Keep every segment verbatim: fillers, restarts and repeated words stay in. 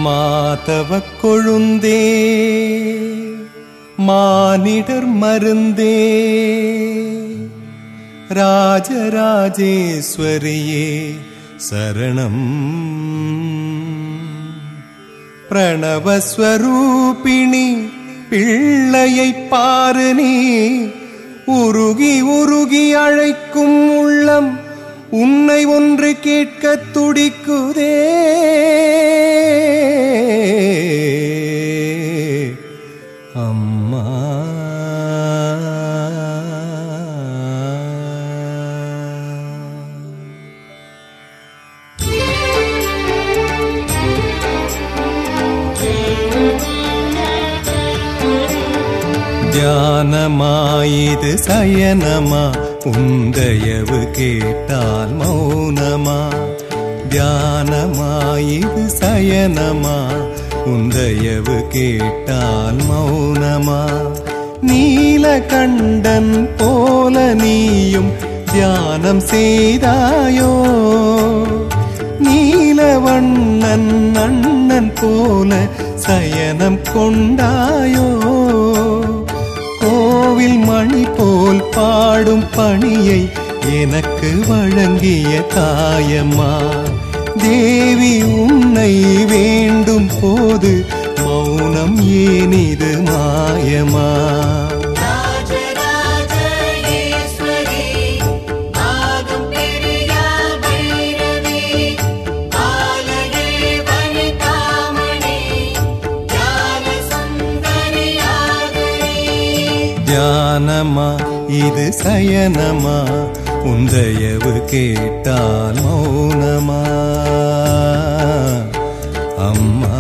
மாதவக் கொழுந்தே மானிடர் மருந்தே ராஜராஜேஸ்வரியே சரணம். பிரணவஸ்வரூபிணி பிள்ளையை பாரு நீ, உருகி உருகி அழைக்கும் உள்ளம் உன்னை ஒன்று கேட்க துடிக்குதே. அம்மா தியானமாயிது சயனமா, உந்தயவு கேட்டால் மௌனமா. தியானமாயிது சயனமா, உந்தயவு கேட்டால் மௌனமா. நீலகண்டன் போல நீயும் தியானம் செய்தாயோ, நீலவண்ணன் அண்ணன் போல சயனம் கொண்டாயோ. கோவில் மணி போல் பாடும் பணியை எனக்கு வழங்கிய தாயம்மா. தேவி உன்னை வேண்டும் போது மௌனம் ஏனிது மாயமா. தியானமா இது சயனமா, உந்தயவு கேட்டால் மௌனமா. அம்மா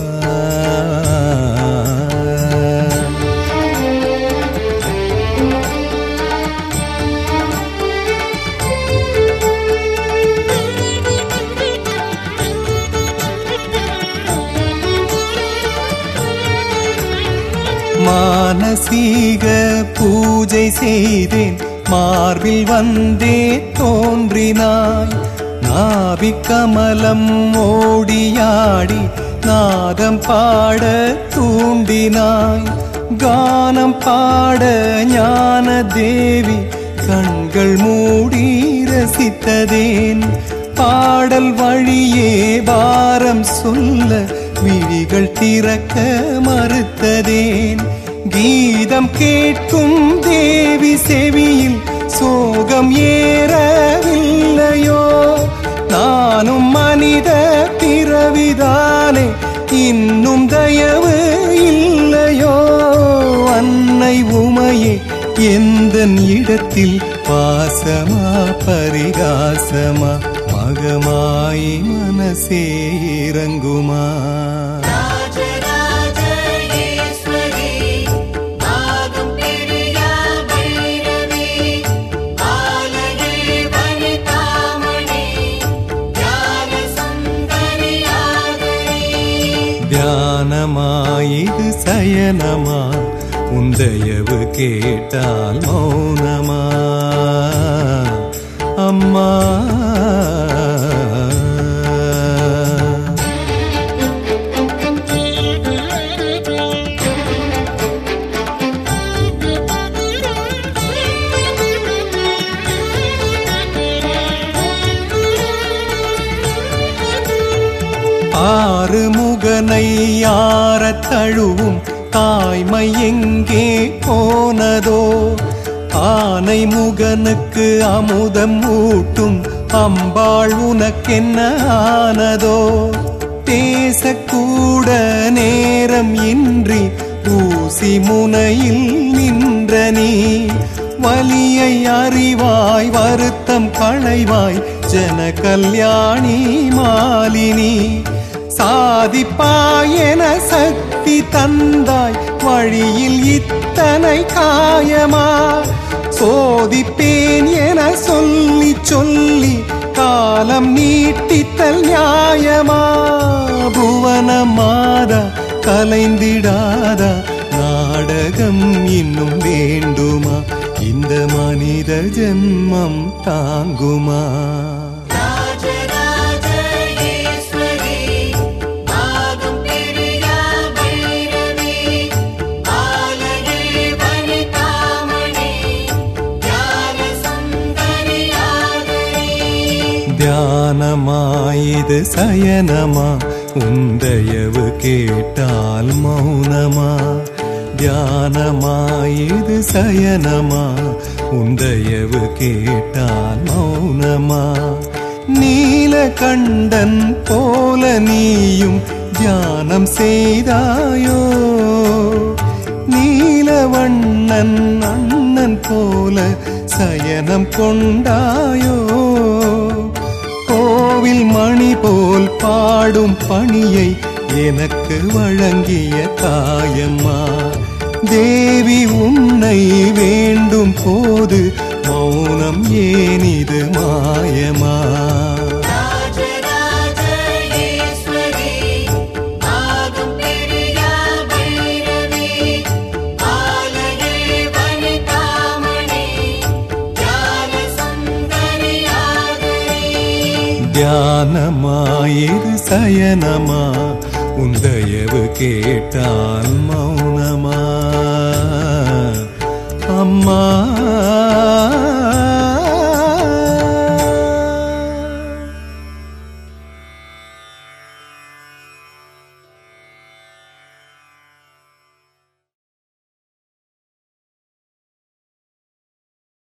மானசீக பூஜை செய்தேன், மார்பில் வந்தே தோன்றினாய். நாபிக் கமலம் ஓடியாடி நாதம் பாட தூண்டினாய். கானம் பாட ஞான தேவி கண்கள் மூடி ரசித்ததேன். பாடல் வழியே பாரம் சொல்ல விழிகள் திறக்க மறுத்ததேன். கீதம் கேட்கும் தேவி செவியில் சோகம் ஏறவில்லையோ. நானும் மனித பிறவிதானே, இன்னும் தயவு இல்லையோ. அன்னை உமையே எந்தன் இடத்தில் பாசமா பரிகாசமா, மகமாய் மனசே இறங்குமா. தியானமாயிது சயனமா, உந்தயவு கேட்டால் மௌனமா. அம்மா ஆறு முகனை யார தழுவும் தாய்மை எங்கே போனதோ. ஆனை முகனுக்கு அமுதம் ஊட்டும் அம்பாள் உனக்கென்ன ஆனதோ. பேசக்கூட நேரம் இன்றி ஊசி முனையில் நின்ற நீ, வலியை அறிவாய் வருத்தம் களைவாய் ஜன கல்யாணி மாலினி. சாதிப்பாயென சக்தி தந்தாய், வழியில் இத்தனை காயமா. சோதிப்பேன் என சொல்லி சொல்லி காலம் நீட்டித்தல் நியாயமா. புவன மாதா கலைந்திடாதா, நாடகம் இன்னும் வேண்டுமா. இந்த மனித ஜென்மம் தாங்குமா. ராஜராஜேஸ்வரி பாகம் தியானமா இது சயனமா உந்தயவு கேட்டால் மௌனமா தியானமா இது சயனமா உந்தயவு கேட்டால் மௌனமா நீலகண்டன் போல நீயும் தியானம் செய்தாயோ நீலவண்ணன் அண்ணன் போல சயனம் கொண்டாயோ கோவில் மணி போல் பாடும் பணியை எனக்கு வழங்கிய தாயம்மா தேவி உன்னை வேண்டும் போது மௌனம் ஏனிது மாயமா தியானமா இது சயனமா உந்தயவு கேட்டால் மௌனமா அம்மா